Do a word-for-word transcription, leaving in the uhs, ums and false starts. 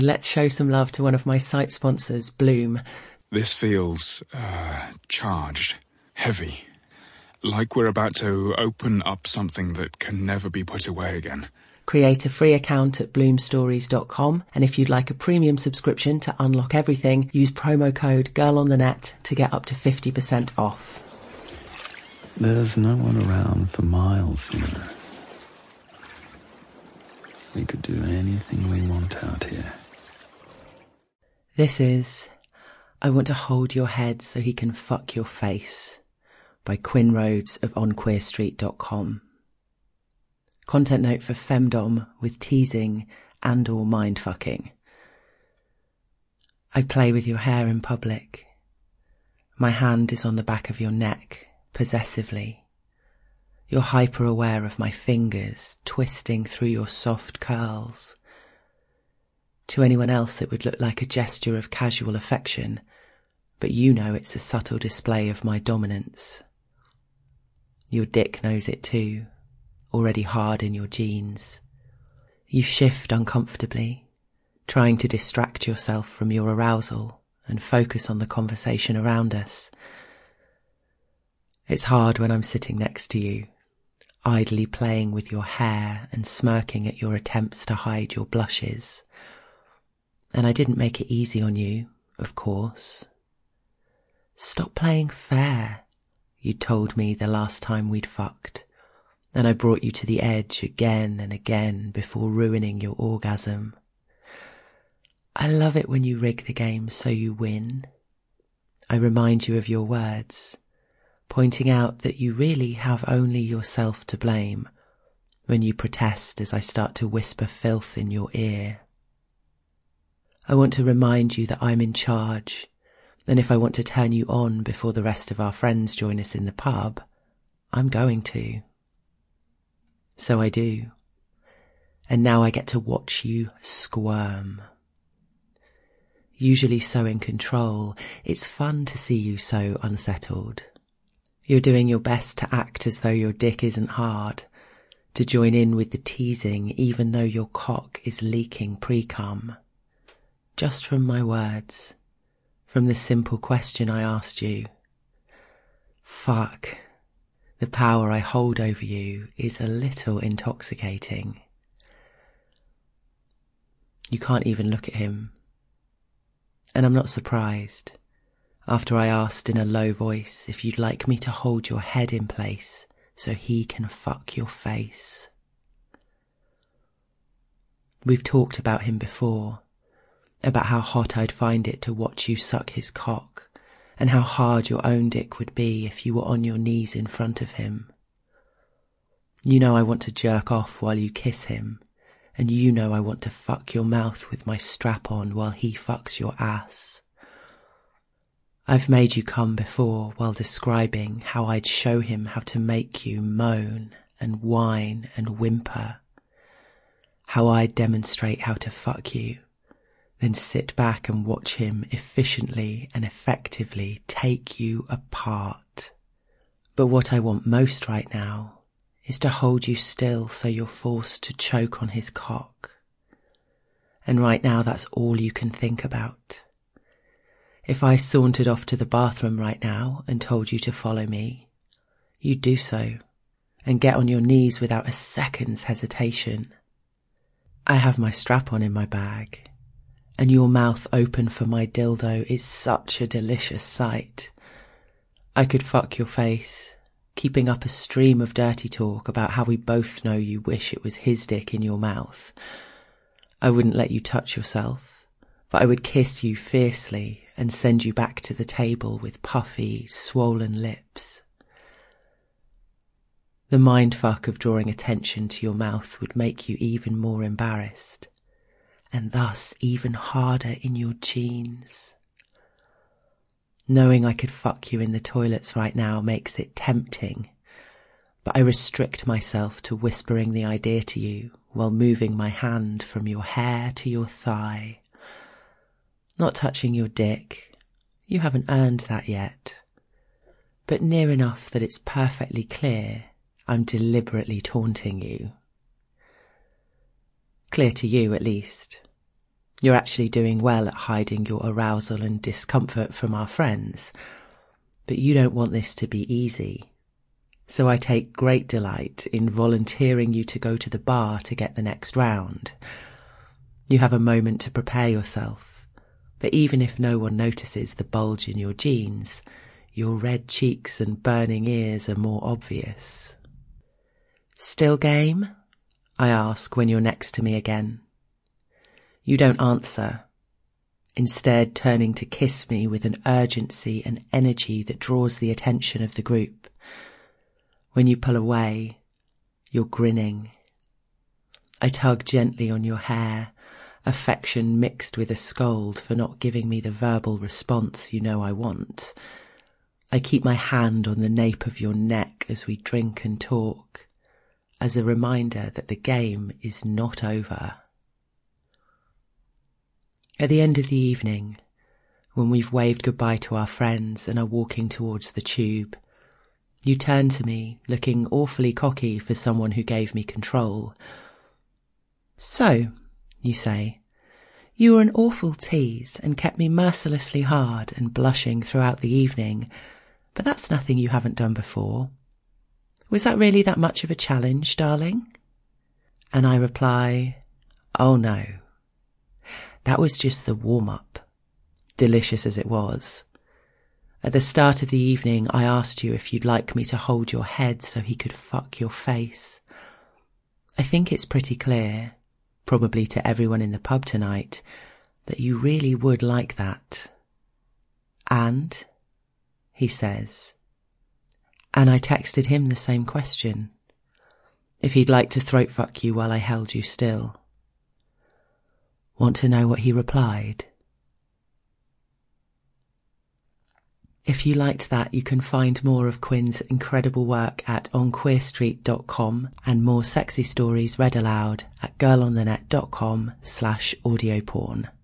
Let's show some love to one of my site sponsors, Bloom. This feels, uh, charged, heavy. Like we're about to open up something that can never be put away again. Create a free account at bloom stories dot com, and if you'd like a premium subscription to unlock everything, use promo code GIRLONTHENET to get up to fifty percent off. There's no one around for miles, you know. We could do anything we want out here. This is I Want to Hold Your Head So He Can Fuck Your Face by Quinn Rhodes of on queer street dot com. Content note for femdom with teasing and or mindfucking. I play with your hair in public. My hand is on the back of your neck, possessively. You're hyper aware of my fingers twisting through your soft curls. To anyone else it would look like a gesture of casual affection, but you know it's a subtle display of my dominance. Your dick knows it too, already hard in your jeans. You shift uncomfortably, trying to distract yourself from your arousal and focus on the conversation around us. It's hard when I'm sitting next to you, idly playing with your hair and smirking at your attempts to hide your blushes. And I didn't make it easy on you, of course. Stop playing fair, you told me the last time we'd fucked, and I brought you to the edge again and again before ruining your orgasm. I love it when you rig the game so you win. I remind you of your words, pointing out that you really have only yourself to blame when you protest as I start to whisper filth in your ear. I want to remind you that I'm in charge, and if I want to turn you on before the rest of our friends join us in the pub, I'm going to. So I do. And now I get to watch you squirm. Usually so in control, it's fun to see you so unsettled. You're doing your best to act as though your dick isn't hard, to join in with the teasing even though your cock is leaking pre-cum. Just from my words, from the simple question I asked you. Fuck, the power I hold over you is a little intoxicating. You can't even look at him. And I'm not surprised, after I asked in a low voice if you'd like me to hold your head in place so he can fuck your face. We've talked about him before, about how hot I'd find it to watch you suck his cock, and how hard your own dick would be if you were on your knees in front of him. You know I want to jerk off while you kiss him, and you know I want to fuck your mouth with my strap on while he fucks your ass. I've made you come before while describing how I'd show him how to make you moan and whine and whimper, how I'd demonstrate how to fuck you, then sit back and watch him efficiently and effectively take you apart. But what I want most right now is to hold you still so you're forced to choke on his cock. And right now that's all you can think about. If I sauntered off to the bathroom right now and told you to follow me, you'd do so and get on your knees without a second's hesitation. I have my strap on in my bag, and your mouth open for my dildo is such a delicious sight. I could fuck your face, keeping up a stream of dirty talk about how we both know you wish it was his dick in your mouth. I wouldn't let you touch yourself, but I would kiss you fiercely and send you back to the table with puffy, swollen lips. The mindfuck of drawing attention to your mouth would make you even more embarrassed, and thus even harder in your jeans. Knowing I could fuck you in the toilets right now makes it tempting, but I restrict myself to whispering the idea to you while moving my hand from your hair to your thigh. Not touching your dick, you haven't earned that yet, but near enough that it's perfectly clear I'm deliberately taunting you. Clear to you, at least. You're actually doing well at hiding your arousal and discomfort from our friends, but you don't want this to be easy. So I take great delight in volunteering you to go to the bar to get the next round. You have a moment to prepare yourself, but even if no one notices the bulge in your jeans, your red cheeks and burning ears are more obvious. Still game? I ask when you're next to me again. You don't answer, instead turning to kiss me with an urgency and energy that draws the attention of the group. When you pull away, you're grinning. I tug gently on your hair, affection mixed with a scold for not giving me the verbal response you know I want. I keep my hand on the nape of your neck as we drink and talk, as a reminder that the game is not over. At the end of the evening, when we've waved goodbye to our friends and are walking towards the tube, you turn to me, looking awfully cocky for someone who gave me control. So, you say, you were an awful tease and kept me mercilessly hard and blushing throughout the evening, but that's nothing you haven't done before. Was that really that much of a challenge, darling? And I reply, oh no. That was just the warm-up, delicious as it was. At the start of the evening, I asked you if you'd like me to hold your head so he could fuck your face. I think it's pretty clear, probably to everyone in the pub tonight, that you really would like that. And, he says, and I texted him the same question, if he'd like to throat fuck you while I held you still. Want to know what he replied? If you liked that, you can find more of Quinn's incredible work at on queer street dot com and more sexy stories read aloud at girlonthenet dot com slash audio porn.